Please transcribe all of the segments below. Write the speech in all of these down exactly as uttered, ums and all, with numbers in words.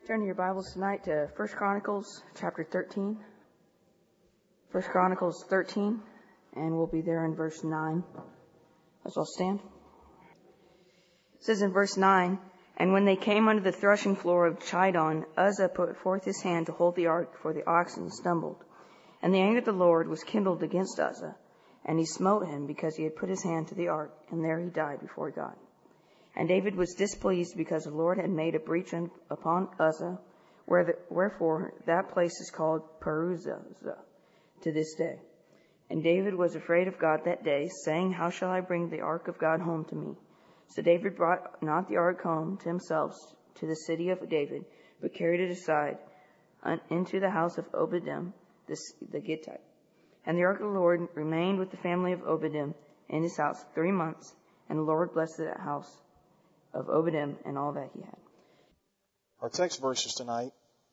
Turn your Bibles tonight to First Chronicles chapter thirteen. First Chronicles thirteen, and we'll be there in verse nine. Let's all stand. It says in verse nine, "And when they came under the threshing floor of Chidon, Uzzah put forth his hand to hold the ark, for the oxen stumbled. And the anger of the Lord was kindled against Uzzah, and he smote him because he had put his hand to the ark, and there he died before God. And David was displeased because the Lord had made a breach upon Uzzah, where the, wherefore that place is called Peruzzah to this day. And David was afraid of God that day, saying, How shall I bring the ark of God home to me? So David brought not the ark home to himself to the city of David, but carried it aside into the house of Obed-edom the Gittite. And the ark of the Lord remained with the family of Obed-edom in his house three months, and the Lord blessed that house of Obed-edom and all that he had." Our text verses tonight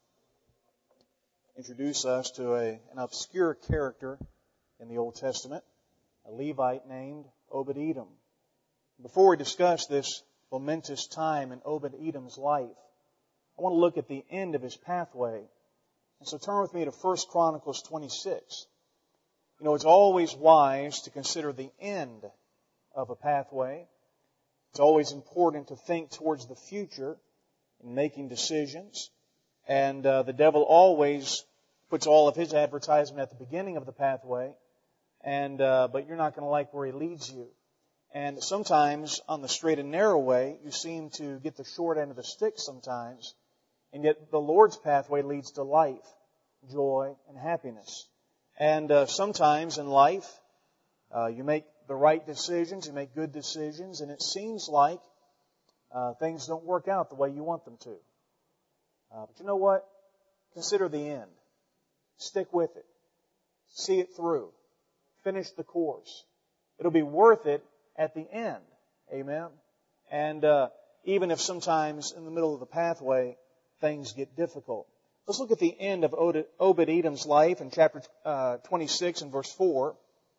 introduce us to a, an obscure character in the Old Testament, a Levite named Obed-edom. Before we discuss this momentous time in Obed-edom's life, I want to look at the end of his pathway. And so turn with me to First Chronicles twenty-six. You know, it's always wise to consider the end of a pathway. It's always important to think towards the future in making decisions. And uh, the devil always puts all of his advertisement at the beginning of the pathway. And uh, but you're not going to like where he leads you. And sometimes on the straight and narrow way, you seem to get the short end of the stick sometimes. And yet the Lord's pathway leads to life, joy, and happiness. And uh, sometimes in life, uh, you make the right decisions, you make good decisions, and it seems like uh, things don't work out the way you want them to. Uh, but you know what? Consider the end. Stick with it. See it through. Finish the course. It'll be worth it at the end. Amen? And uh, even if sometimes in the middle of the pathway, things get difficult. Let's look at the end of Obed-edom's life in chapter uh, twenty-six and verse four.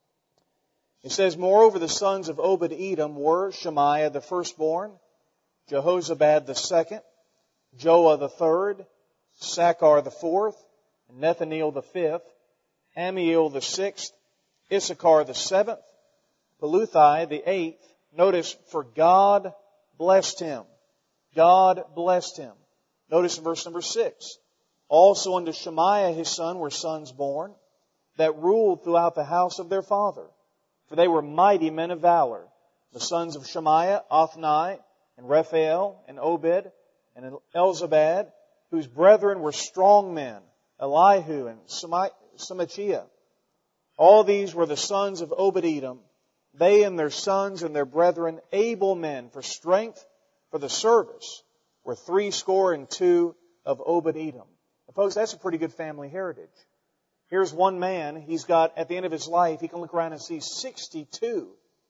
It says, "Moreover, the sons of Obed-edom were Shemaiah the firstborn, Jehozabad the second, Joah the third, Sakkar the fourth, Nethaneel the fifth, Amiel the sixth, Issachar the seventh, Peluthai the eighth." Notice, "For God blessed him." God blessed him. Notice in verse number six. "Also unto Shemaiah his son were sons born, that ruled throughout the house of their father. For they were mighty men of valor. The sons of Shemaiah, Othni, and Raphael, and Obed, and Elzabad, whose brethren were strong men, Elihu and Semachiah. All these were the sons of Obed-edom, they and their sons and their brethren, able men for strength, for the service, were threescore and two of Obed-edom." And folks, that's a pretty good family heritage. Here's one man, he's got, at the end of his life, he can look around and see sixty-two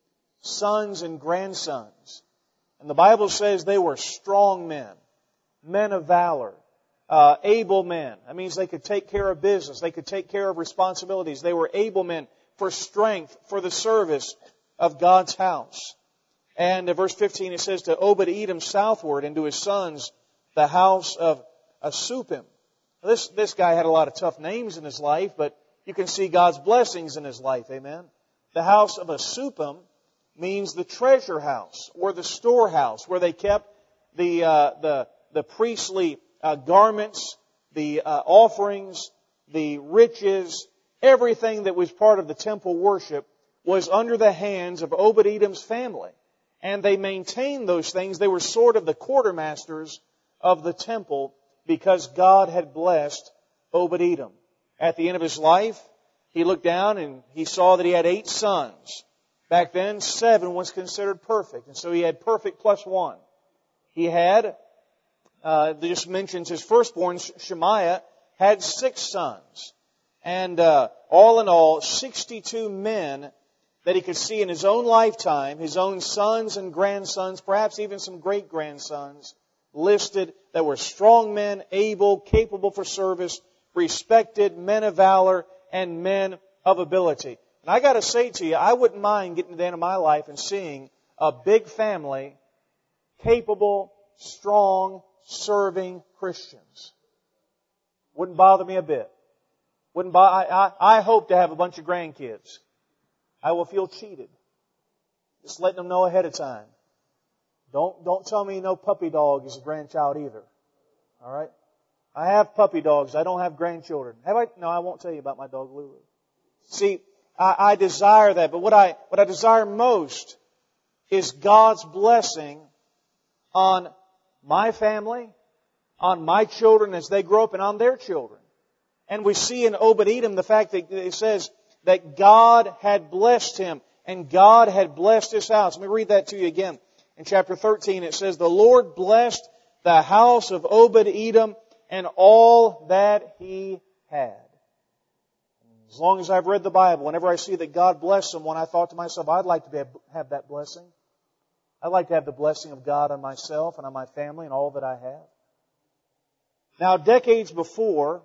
sons and grandsons. And the Bible says they were strong men, men of valor, uh, able men. That means they could take care of business, they could take care of responsibilities. They were able men for strength, for the service of God's house. And in verse fifteen it says, "To Obed-edom southward, and to his sons, the house of Asupim." This, this guy had a lot of tough names in his life, but you can see God's blessings in his life. Amen. The house of Asupim means the treasure house or the storehouse where they kept the uh, the the priestly uh, garments, the uh, offerings, the riches, everything that was part of the temple worship was under the hands of Obed-edom's family. And they maintained those things. They were sort of the quartermasters of the temple because God had blessed Obed-edom. At the end of his life, he looked down and he saw that he had eight sons. Back then, seven was considered perfect. And so he had perfect plus one. He had, uh, just mentions his firstborn, Shemaiah, had six sons. And uh, all in all, sixty-two men that he could see in his own lifetime, his own sons and grandsons, perhaps even some great-grandsons, listed that were strong men, able, capable for service, respected, men of valor, and men of ability. And I got to say to you, I wouldn't mind getting to the end of my life and seeing a big family, capable, strong, serving Christians. Wouldn't bother me a bit. Wouldn't bo- I, I, I hope to have a bunch of grandkids. I will feel cheated. Just letting them know ahead of time. Don't, don't tell me no puppy dog is a grandchild either. All right? I have puppy dogs. I don't have grandchildren. Have I? No, I won't tell you about my dog Lulu. See, I, I desire that, but what I, what I desire most is God's blessing on my family, on my children as they grow up, and on their children. And we see in Obed-Edom the fact that it says that God had blessed him, and God had blessed his house. Let me read that to you again. In chapter thirteen it says, the Lord blessed the house of Obed-Edom and all that he had. As long as I've read the Bible, whenever I see that God blessed someone, I thought to myself, I'd like to be, have that blessing. I'd like to have the blessing of God on myself and on my family and all that I have. Now, decades before,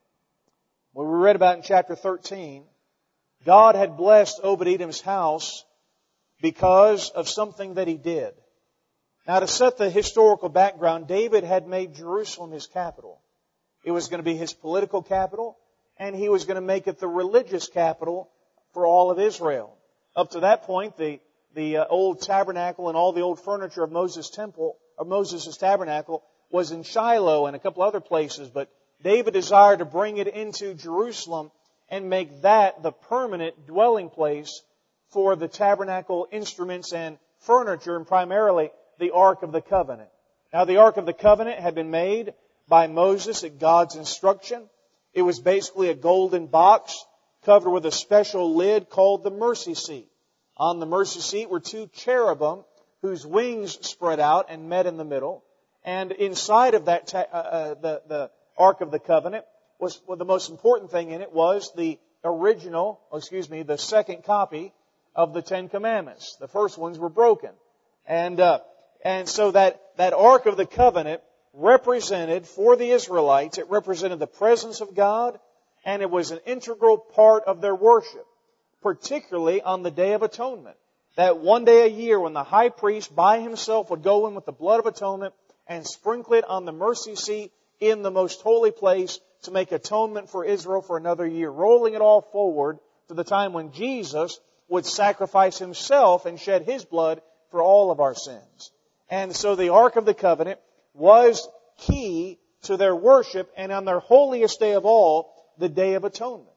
what we read about in chapter thirteen, God had blessed Obed-Edom's house because of something that he did. Now, to set the historical background, David had made Jerusalem his capital. It was going to be his political capital, and he was going to make it the religious capital for all of Israel. Up to that point, the, the uh, old tabernacle and all the old furniture of Moses' temple, of Moses' tabernacle, was in Shiloh and a couple other places, but David desired to bring it into Jerusalem and make that the permanent dwelling place for the tabernacle instruments and furniture, and primarily the Ark of the Covenant. Now, the Ark of the Covenant had been made by Moses at God's instruction. It was basically a golden box covered with a special lid called the mercy seat. On the mercy seat were two cherubim whose wings spread out and met in the middle. And inside of that, ta- uh, uh, the, the Ark of the Covenant, was well, the most important thing in it was the original, oh, excuse me, the second copy of the Ten Commandments. The first ones were broken. And uh, and so that, that Ark of the Covenant represented, for the Israelites, it represented the presence of God, and it was an integral part of their worship, particularly on the Day of Atonement. That one day a year when the high priest by himself would go in with the blood of atonement and sprinkle it on the mercy seat in the most holy place to make atonement for Israel for another year, rolling it all forward to the time when Jesus would sacrifice himself and shed his blood for all of our sins. And so the Ark of the Covenant was key to their worship, and on their holiest day of all, the Day of Atonement.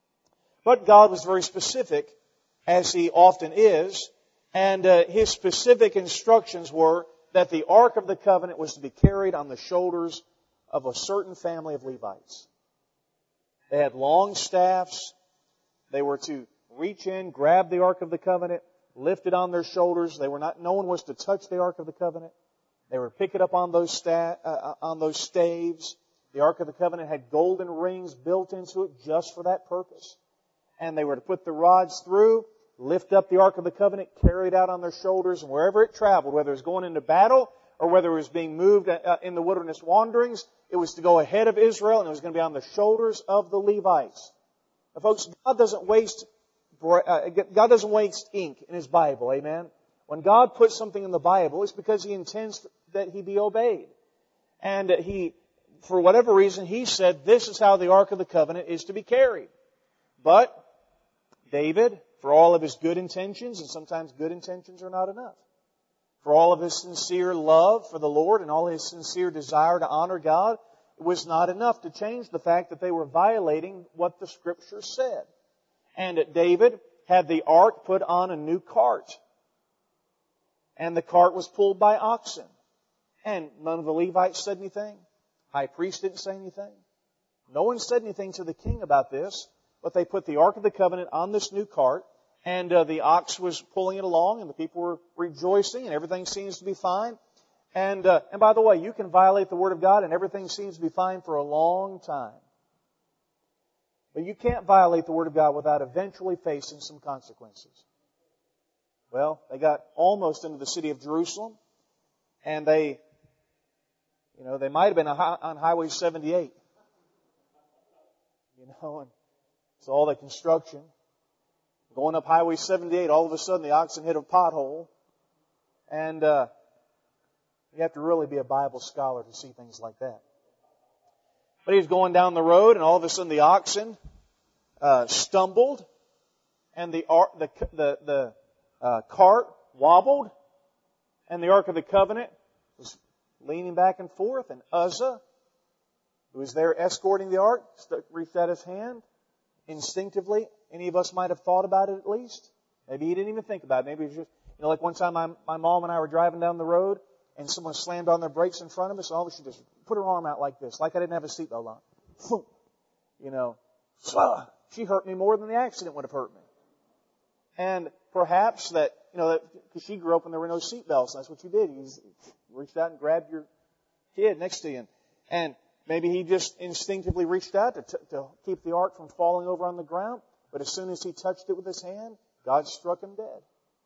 But God was very specific, as He often is, and uh, His specific instructions were that the Ark of the Covenant was to be carried on the shoulders of a certain family of Levites. They had long staffs. They were to reach in, grab the Ark of the Covenant, lift it on their shoulders. They were not. No one was to touch the Ark of the Covenant. They were to pick it up on those sta- uh, on those staves. The Ark of the Covenant had golden rings built into it just for that purpose. And they were to put the rods through, lift up the Ark of the Covenant, carry it out on their shoulders, and wherever it traveled, whether it was going into battle or whether it was being moved uh, in the wilderness wanderings, it was to go ahead of Israel, and it was going to be on the shoulders of the Levites. Now, folks, God doesn't waste uh, God doesn't waste ink in His Bible. Amen. When God puts something in the Bible, it's because He intends that He be obeyed. And He, for whatever reason, He said this is how the Ark of the Covenant is to be carried. But David, for all of his good intentions, and sometimes good intentions are not enough, for all of his sincere love for the Lord and all his sincere desire to honor God, it was not enough to change the fact that they were violating what the Scripture said. And David had the ark put on a new cart. And the cart was pulled by oxen. And none of the Levites said anything. High priest didn't say anything. No one said anything to the king about this. But they put the Ark of the Covenant on this new cart. And uh, the ox was pulling it along. And the people were rejoicing. And everything seems to be fine. And, uh, and by the way, you can violate the Word of God and everything seems to be fine for a long time. But you can't violate the Word of God without eventually facing some consequences. Well, they got almost into the city of Jerusalem, and they, you know, they might have been on Highway seventy-eight. You know, and it's all the construction. Going up Highway seventy-eight, all of a sudden the oxen hit a pothole, and uh, You have to really be a Bible scholar to see things like that. But he was going down the road, and all of a sudden the oxen uh, stumbled, and the the the, the uh, cart wobbled, and the Ark of the Covenant was leaning back and forth, and Uzzah, who was there escorting the Ark, reached out his hand instinctively. Any of us might have thought about it at least. Maybe he didn't even think about it. Maybe it was just, you know, like one time my, my mom and I were driving down the road, and someone slammed on their brakes in front of us, and all of a sudden she just put her arm out like this, like I didn't have a seatbelt on. You know, she hurt me more than the accident would have hurt me. And perhaps that, you know, because she grew up when there were no seatbelts, and that's what you did. You reached out and grabbed your kid next to you. And, and maybe he just instinctively reached out to, t- to keep the ark from falling over on the ground. But as soon as he touched it with his hand, God struck him dead.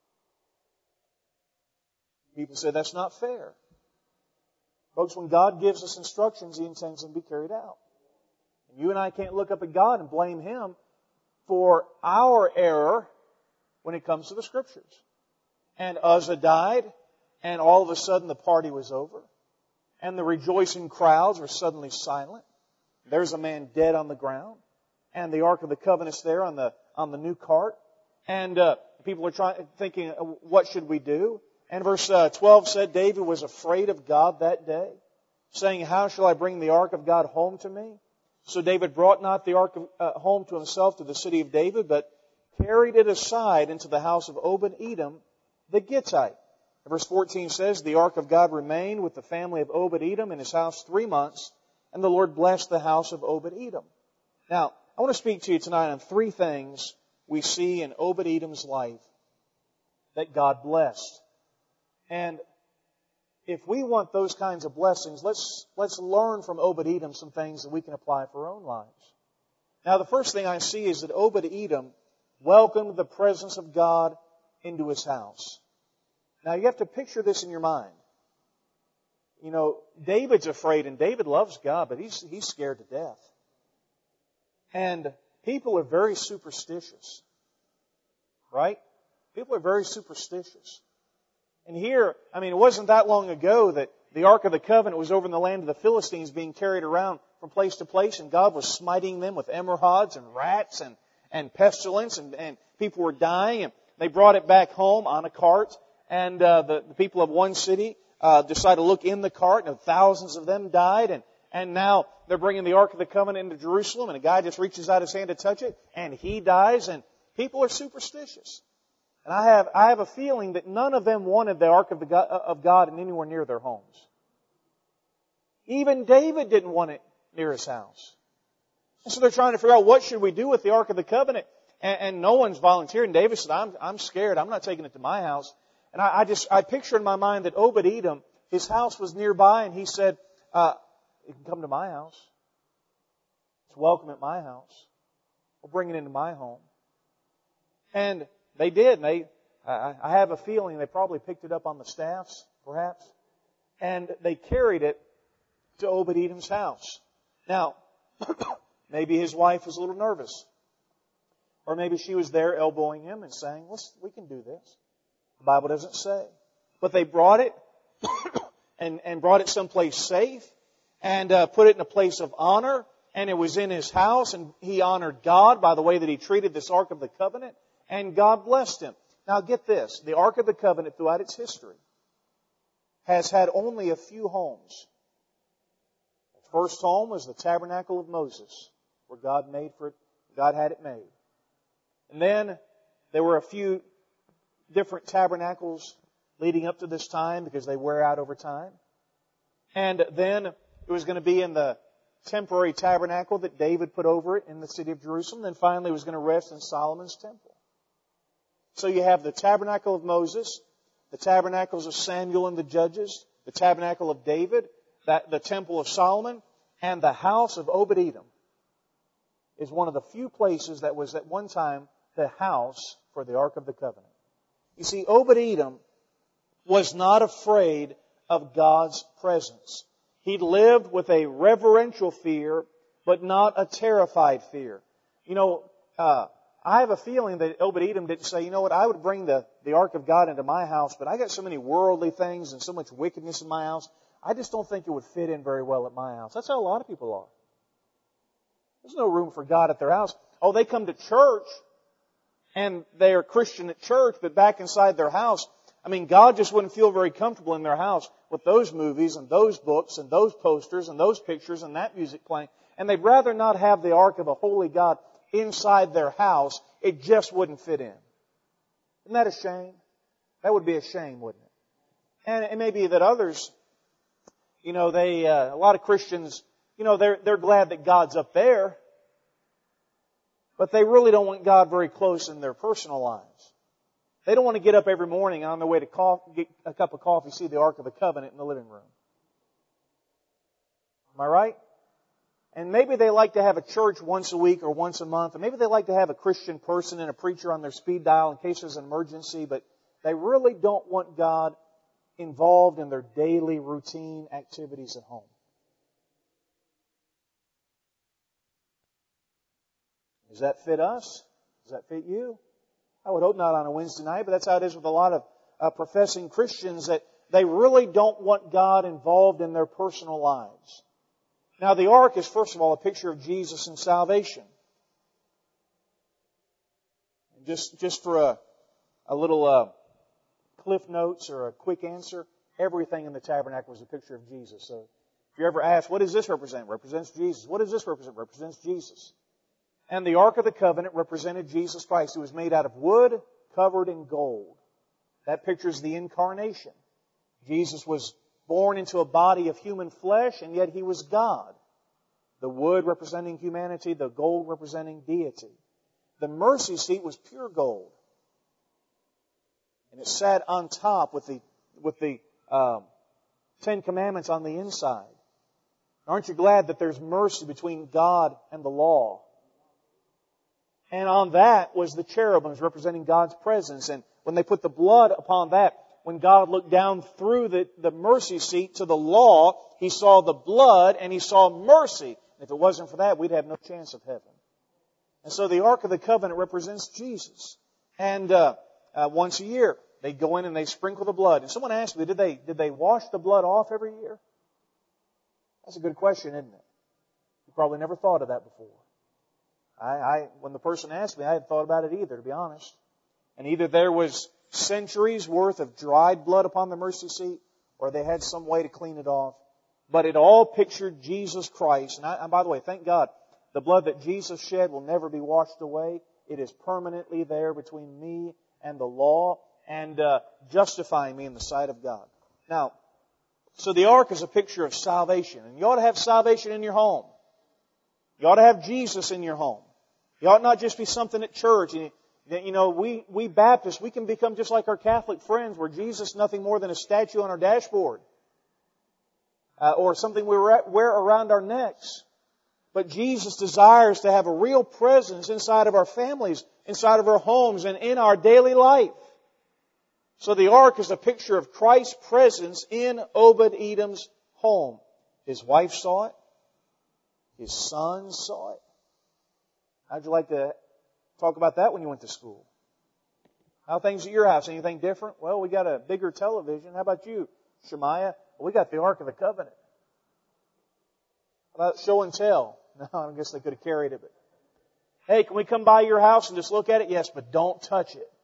People say that's not fair. Folks, when God gives us instructions, He intends them to be carried out. And you and I can't look up at God and blame Him for our error when it comes to the Scriptures. And Uzzah died, and all of a sudden the party was over. And the rejoicing crowds were suddenly silent. There's a man dead on the ground. And the Ark of the Covenant's there on the on the new cart. And uh, people are trying, thinking, what should we do? And verse uh, twelve said, David was afraid of God that day, saying, how shall I bring the Ark of God home to me? So David brought not the Ark of, uh, home to himself to the city of David, but carried it aside into the house of Obed-Edom the Gittite. And verse fourteen says, the Ark of God remained with the family of Obed-Edom in his house three months, and the Lord blessed the house of Obed-Edom. Now, I want to speak to you tonight on three things we see in Obed-Edom's life that God blessed. And if we want those kinds of blessings, let's let's learn from Obed-Edom some things that we can apply for our own lives. Now, the first thing I see is that Obed-Edom welcomed the presence of God into his house. Now, you have to picture this in your mind. You know, David's afraid, and David loves God, but he's he's scared to death. And people are very superstitious. Right? People are very superstitious. And here, I mean, it wasn't that long ago that the Ark of the Covenant was over in the land of the Philistines being carried around from place to place, and God was smiting them with emeralds and rats and, and pestilence, and, and people were dying, and they brought it back home on a cart, and uh, the, the people of one city uh, decided to look in the cart, and thousands of them died, and, and now they're bringing the Ark of the Covenant into Jerusalem, and a guy just reaches out his hand to touch it, and he dies, and people are superstitious. And I have I have a feeling that none of them wanted the Ark of, the God, of God anywhere near their homes. Even David didn't want it near his house. And so they're trying to figure out, what should we do with the Ark of the Covenant? And, and no one's volunteered. And David said, I'm, I'm scared. I'm not taking it to my house. And I, I just I picture in my mind that Obed-Edom, his house was nearby, and he said, uh, you can come to my house. It's welcome at my house. We'll bring it into my home. And they did. And they, I, I have a feeling they probably picked it up on the staffs, perhaps, and they carried it to Obed-Edom's house. Now, maybe his wife was a little nervous, or maybe she was there elbowing him and saying, "Let's, we can do this." The Bible doesn't say, but they brought it and and brought it someplace safe and uh, put it in a place of honor, and it was in his house, and he honored God by the way that he treated this Ark of the Covenant. And God blessed him. Now get this. The Ark of the Covenant throughout its history has had only a few homes. The first home was the Tabernacle of Moses, where God made for it, God had it made. And then there were a few different tabernacles leading up to this time because they wear out over time. And then it was going to be in the temporary tabernacle that David put over it in the city of Jerusalem. Then finally it was going to rest in Solomon's temple. So you have the tabernacle of Moses, the tabernacles of Samuel and the judges, the tabernacle of David, that, the temple of Solomon, and the house of Obed-Edom is one of the few places that was at one time the house for the Ark of the Covenant. You see, Obed-Edom was not afraid of God's presence. He lived with a reverential fear, but not a terrified fear. You know, uh, I have a feeling that Obed-Edom didn't say, you know what, I would bring the, the Ark of God into my house, but I got so many worldly things and so much wickedness in my house, I just don't think it would fit in very well at my house. That's how a lot of people are. There's no room for God at their house. Oh, they come to church, and they are Christian at church, but back inside their house, I mean, God just wouldn't feel very comfortable in their house with those movies and those books and those posters and those pictures and that music playing. And they'd rather not have the Ark of a holy God inside their house. It just wouldn't fit in. Isn't that a shame? That would be a shame, wouldn't it? And it may be that others, you know, they, uh, a lot of Christians, you know, they're, they're glad that God's up there, but they really don't want God very close in their personal lives. They don't want to get up every morning on their way to coffee, get a cup of coffee, see the Ark of the Covenant in the living room. Am I right? And maybe they like to have a church once a week or once a month, or maybe they like to have a Christian person and a preacher on their speed dial in case there's an emergency, but they really don't want God involved in their daily routine activities at home. Does that fit us? Does that fit you? I would hope not on a Wednesday night, but that's how it is with a lot of uh, professing Christians, that they really don't want God involved in their personal lives. Now, the ark is, first of all, a picture of Jesus and salvation. Just, just for a, a little uh, cliff notes or a quick answer, everything in the tabernacle was a picture of Jesus. So if you ever ask, what does this represent? It represents Jesus. What does this represent? It represents Jesus. And the Ark of the Covenant represented Jesus Christ, who was made out of wood covered in gold. That pictures the incarnation. Jesus was born into a body of human flesh, and yet He was God. The wood representing humanity, the gold representing deity. The mercy seat was pure gold. And it sat on top with the, with the um, Ten Commandments on the inside. Aren't you glad that there's mercy between God and the law? And on that was the cherubims representing God's presence. And when they put the blood upon that, when God looked down through the, the mercy seat to the law, He saw the blood and He saw mercy. And if it wasn't for that, we'd have no chance of heaven. And so the Ark of the Covenant represents Jesus. And uh, uh, once a year, they go in and they sprinkle the blood. And someone asked me, did they, did they wash the blood off every year? That's a good question, isn't it? You probably never thought of that before. I, I, when the person asked me, I hadn't thought about it either, to be honest. And either there was centuries worth of dried blood upon the mercy seat, or they had some way to clean it off. But it all pictured Jesus Christ. And, I, and by the way, thank God, the blood that Jesus shed will never be washed away. It is permanently there between me and the law, and uh, justifying me in the sight of God. Now, so the ark is a picture of salvation. And you ought to have salvation in your home. You ought to have Jesus in your home. You ought not just be something at church. You know, we, we Baptists, we can become just like our Catholic friends, where Jesus is nothing more than a statue on our dashboard. Uh, or something we wear around our necks. But Jesus desires to have a real presence inside of our families, inside of our homes, and in our daily life. So the ark is a picture of Christ's presence in Obed-Edom's home. His wife saw it. His sons saw it. How'd you like to talk about that when you went to school? How are things at your house? Anything different? Well, we got a bigger television. How about you, Shemaiah? Well, we got the Ark of the Covenant. How about show and tell? No, I guess they could have carried it. But hey, can we come by your house and just look at it? Yes, but don't touch it.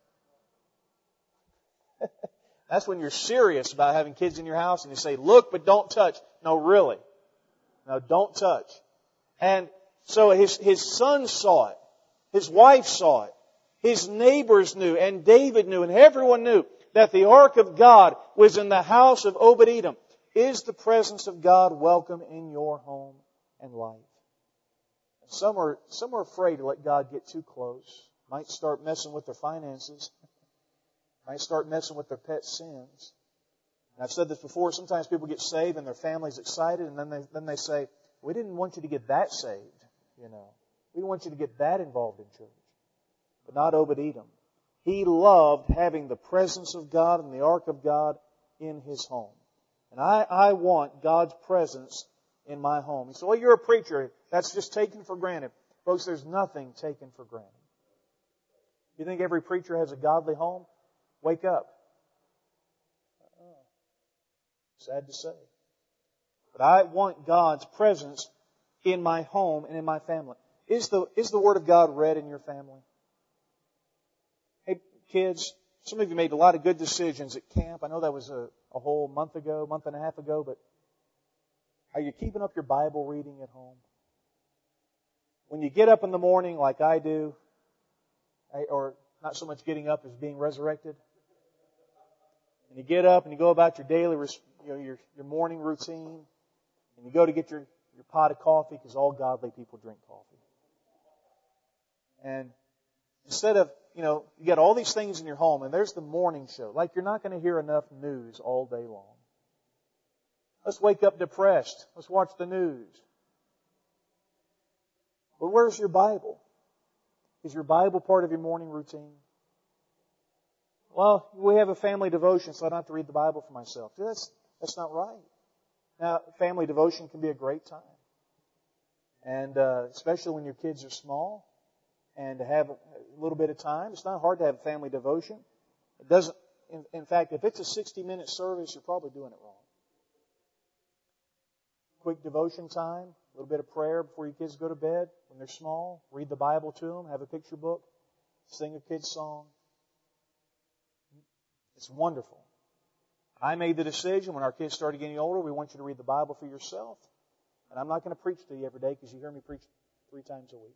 That's when you're serious about having kids in your house and you say, look, but don't touch. No, really. No, don't touch. And so his, his sons saw it. His wife saw it. His neighbors knew, and David knew, and everyone knew that the ark of God was in the house of Obed-Edom. Is the presence of God welcome in your home and life? Some are, some are afraid to let God get too close. Might start messing with their finances. Might start messing with their pet sins. And I've said this before, sometimes people get saved and their family's excited, and then they, then they say, we didn't want you to get that saved, you know. We didn't want you to get that involved in church. But not Obed-Edom. He loved having the presence of God and the ark of God in his home. And I, I want God's presence in my home. You say, well, you're a preacher. That's just taken for granted. Folks, there's nothing taken for granted. You think every preacher has a godly home? wake up. Sad to say. But I want God's presence in my home and in my family. Is the, is the Word of God read in your family? Hey, kids, some of you made a lot of good decisions at camp. I know that was a, a whole month ago, month and a half ago, but are you keeping up your Bible reading at home? When you get up in the morning like I do, or not so much getting up as being resurrected, and you get up and you go about your daily, you know, your, your morning routine, and you go to get your, your pot of coffee, because all godly people drink coffee. And instead of, you know, you got all these things in your home, and there's the morning show. Like you're not going to hear enough news all day long. Let's wake up depressed. Let's watch the news. But where's your Bible? Is your Bible part of your morning routine? Well, we have a family devotion, so I don't have to read the Bible for myself. That's, that's not right. Now, family devotion can be a great time. And uh, especially when your kids are small, and to have a little bit of time. It's not hard to have a family devotion. It doesn't, in, in fact, if it's a sixty-minute service, you're probably doing it wrong. Quick devotion time, a little bit of prayer before your kids go to bed when they're small. Read the Bible to them, have a picture book, sing a kid's song. It's wonderful. I made the decision when our kids started getting older, we want you to read the Bible for yourself. And I'm not going to preach to you every day because you hear me preach three times a week.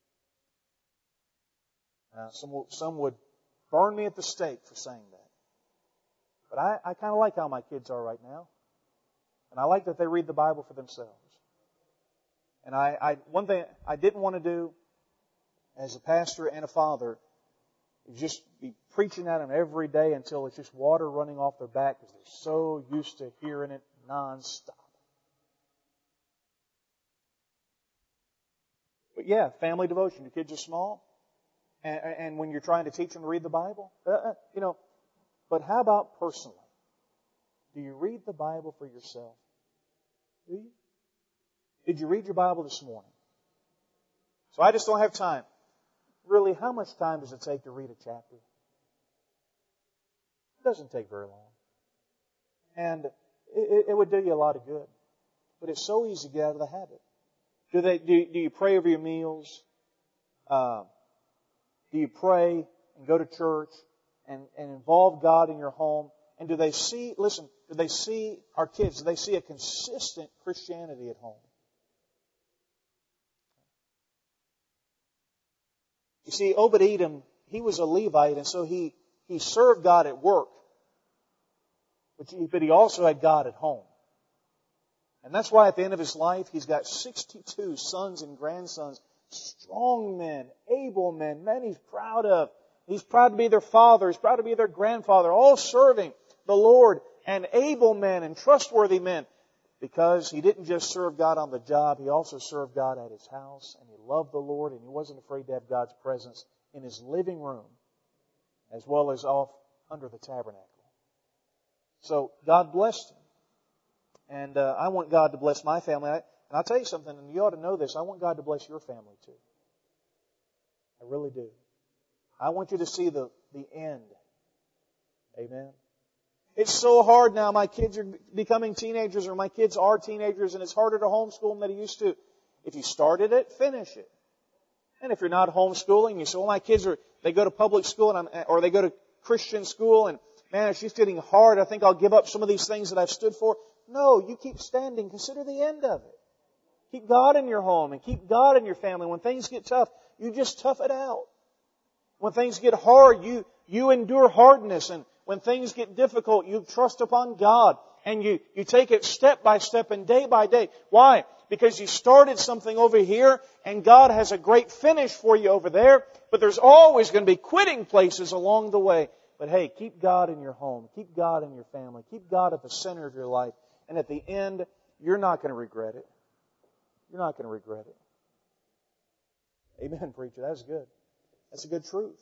Uh, some, will, some would burn me at the stake for saying that. But I, I kind of like how my kids are right now. And I like that they read the Bible for themselves. And I, I one thing I didn't want to do as a pastor and a father is just be preaching at them every day until it's just water running off their back because they're so used to hearing it nonstop. But yeah, family devotion. Your kids are small. And, and when you're trying to teach them to read the Bible, uh, you know, but how about personally? Do you read the Bible for yourself? Do you? Did you read your Bible this morning? So I just don't have time. Really, how much time does it take to read a chapter? It doesn't take very long. And it, it would do you a lot of good. But it's so easy to get out of the habit. Do they? Do, do you pray over your meals? Uh, Do you pray and go to church and, and involve God in your home? And do they see, listen, do they see our kids, do they see a consistent Christianity at home? You see, Obed-Edom, he was a Levite, and so he, he served God at work. But he, but he also had God at home. And that's why at the end of his life, he's got sixty-two sons and grandsons, strong men, able men, men he's proud of. He's proud to be their father. He's proud to be their grandfather, all serving the Lord, and able men and trustworthy men. Because he didn't just serve God on the job, he also served God at his house, and he loved the Lord, and he wasn't afraid to have God's presence in his living room, as well as off under the tabernacle. So God blessed him. And uh, I want God to bless my family. I, and I'll tell you something, and you ought to know this, I want God to bless your family too. I really do. I want you to see the, the end. Amen. It's so hard now. My kids are becoming teenagers, or my kids are teenagers, and it's harder to homeschool them than it used to. If you started it, finish it. And if you're not homeschooling, you say, well, my kids are, they go to public school, and I'm, or they go to Christian school, and man, it's just getting hard. I think I'll give up some of these things that I've stood for. No, you keep standing. Consider the end of it. Keep God in your home and keep God in your family. When things get tough, you just tough it out. When things get hard, you, you endure hardness. And when things get difficult, you trust upon God. And you, you take it step by step and day by day. Why? Because you started something over here and God has a great finish for you over there. But there's always going to be quitting places along the way. But hey, keep God in your home. Keep God in your family. Keep God at the center of your life. And at the end, you're not going to regret it. You're not going to regret it. Amen, preacher. That's good. That's a good truth.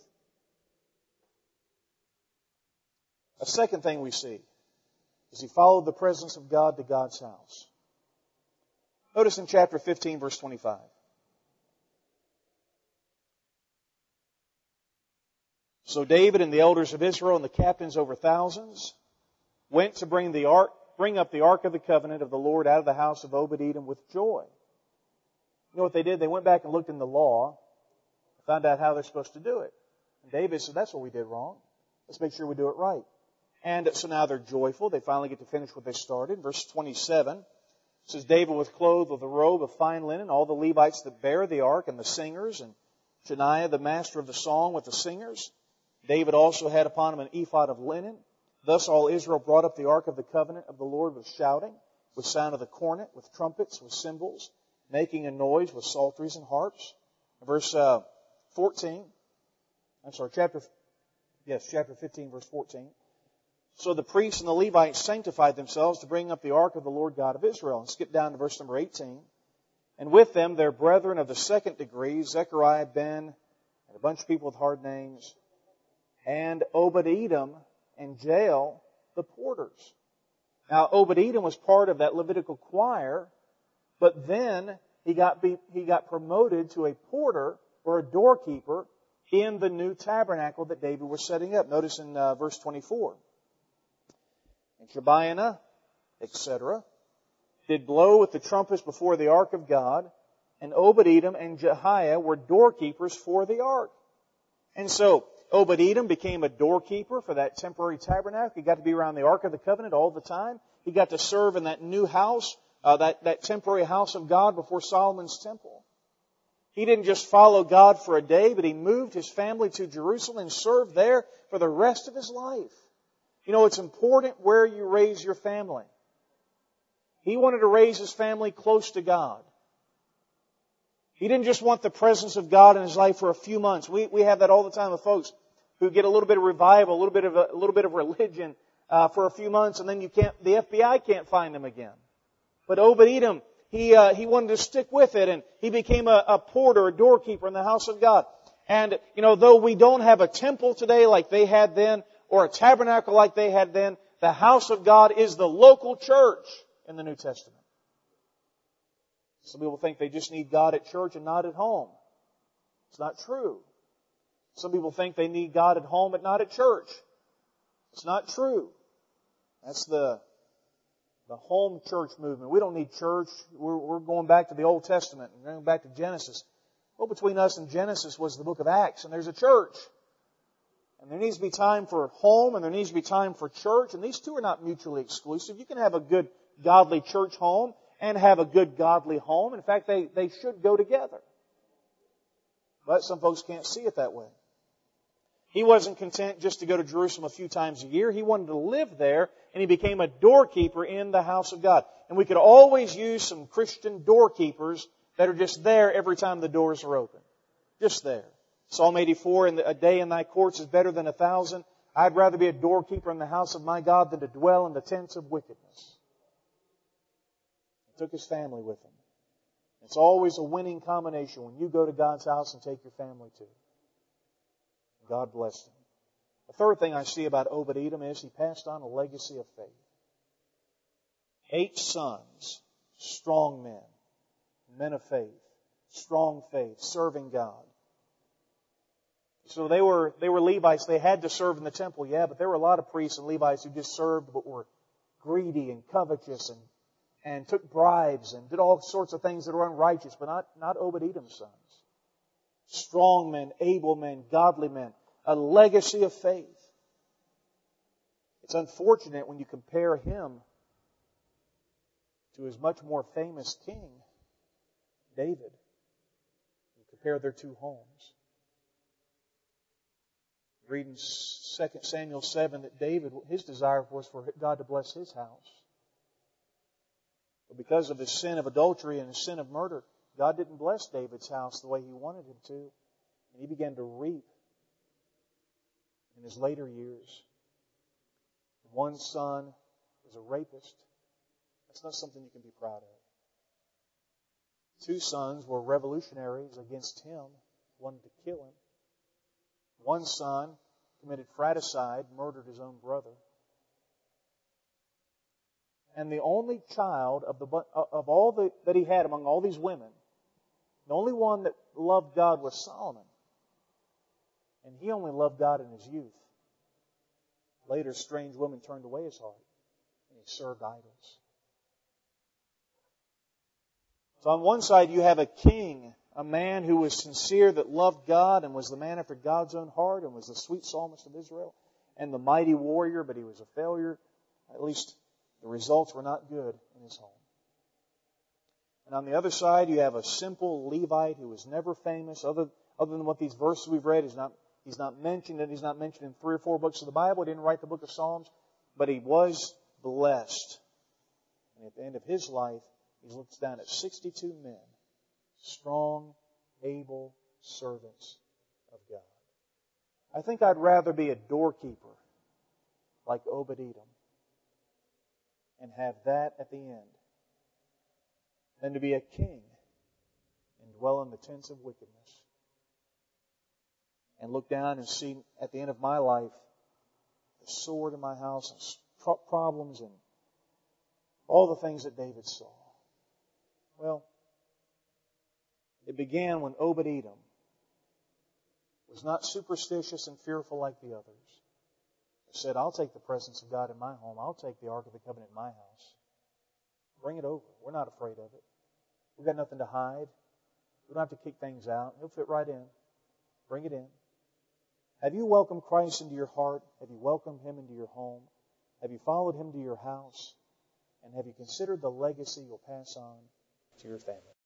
A second thing we see is he followed the presence of God to God's house. Notice in chapter fifteen, verse twenty-five. So David and the elders of Israel and the captains over thousands went to bring the ark, bring up the ark of the covenant of the Lord out of the house of Obed-Edom with joy. You know what they did? They went back and looked in the law, found out how they're supposed to do it. And David said, that's what we did wrong. Let's make sure we do it right. And so now they're joyful. They finally get to finish what they started. Verse twenty-seven says, David was clothed with a robe of fine linen, all the Levites that bear the ark, and the singers, and Shaniah, the master of the song, with the singers. David also had upon him an ephod of linen. Thus all Israel brought up the ark of the covenant of the Lord with shouting, with sound of the cornet, with trumpets, with cymbals, making a noise with psalteries and harps. Verse uh, fourteen, I'm sorry, chapter, yes, chapter fifteen, verse fourteen. So the priests and the Levites sanctified themselves to bring up the ark of the Lord God of Israel. And skip down to verse number eighteen. And with them their brethren of the second degree, Zechariah, Ben, and a bunch of people with hard names, and Obed-Edom and Jael, the porters. Now, Obed-Edom was part of that Levitical choir, but then he got be, he got promoted to a porter or a doorkeeper in the new tabernacle that David was setting up. Notice in uh, verse twenty-four. And Shebianah, et cetera, did blow with the trumpets before the ark of God, and Obed-Edom and Jehiah were doorkeepers for the ark. And so Obed-Edom became a doorkeeper for that temporary tabernacle. He got to be around the ark of the covenant all the time. He got to serve in that new house, uh, that, that temporary house of God before Solomon's temple. He didn't just follow God for a day, but he moved his family to Jerusalem and served there for the rest of his life. You know, it's important where you raise your family. He wanted to raise his family close to God. He didn't just want the presence of God in his life for a few months. We we have that all the time with folks who get a little bit of revival, a little bit of a, a little bit of religion uh, for a few months, and then you can't. The F B I can't find them again. But Obed-Edom, he uh, he wanted to stick with it, and he became a, a porter, a doorkeeper in the house of God. And you know, though we don't have a temple today like they had then, or a tabernacle like they had then, the house of God is the local church in the New Testament. Some people think they just need God at church and not at home. It's not true. Some people think they need God at home but not at church. It's not true. That's the, the home church movement. We don't need church. We're, we're going back to the Old Testament and going back to Genesis. Well, between us and Genesis was the book of Acts, and there's a church. And there needs to be time for home, and there needs to be time for church, and these two are not mutually exclusive. You can have a good, godly church home and have a good, godly home. In fact, they, they should go together. But some folks can't see it that way. He wasn't content just to go to Jerusalem a few times a year. He wanted to live there, and he became a doorkeeper in the house of God. And we could always use some Christian doorkeepers that are just there every time the doors are open. Just there. Psalm eighty-four, a day in thy courts is better than a thousand. I'd rather be a doorkeeper in the house of my God than to dwell in the tents of wickedness. He took his family with him. It's always a winning combination when you go to God's house and take your family too. God bless him. The third thing I see about Obed-Edom is he passed on a legacy of faith. Eight sons, strong men, men of faith, strong faith, serving God. So they were they were Levites. They had to serve in the temple, yeah, but there were a lot of priests and Levites who just served but were greedy and covetous and, and took bribes and did all sorts of things that were unrighteous, but not, not Obed-Edom's sons. Strong men, able men, godly men, a legacy of faith. It's unfortunate when you compare him to his much more famous king, David. You compare their two homes. Read in Second Samuel seven that David, his desire was for God to bless his house. But because of his sin of adultery and his sin of murder, God didn't bless David's house the way he wanted him to. And he began to reap in his later years. One son was a rapist. That's not something you can be proud of. Two sons were revolutionaries against him, wanted to kill him. One son committed fratricide, murdered his own brother. And the only child of the of all the, that he had among all these women, the only one that loved God was Solomon. And he only loved God in his youth. Later, strange women turned away his heart, and he served idols. So on one side, you have a king, a man who was sincere, that loved God and was the man after God's own heart and was the sweet psalmist of Israel and the mighty warrior, but he was a failure. At least the results were not good in his home. And on the other side, you have a simple Levite who was never famous, other, other than what these verses we've read. He's not, he's not mentioned, and he's not mentioned in three or four books of the Bible. He didn't write the book of Psalms, but he was blessed. And at the end of his life, he looks down at sixty-two men, strong, able servants of God. I think I'd rather be a doorkeeper like Obed-Edom and have that at the end than to be a king and dwell in the tents of wickedness and look down and see at the end of my life the sword in my house and problems and all the things that David saw. Well, it began when Obed-Edom was not superstitious and fearful like the others. He said, I'll take the presence of God in my home. I'll take the Ark of the Covenant in my house. Bring it over. We're not afraid of it. We've got nothing to hide. We don't have to kick things out. He'll fit right in. Bring it in. Have you welcomed Christ into your heart? Have you welcomed Him into your home? Have you followed Him to your house? And have you considered the legacy you'll pass on to your family?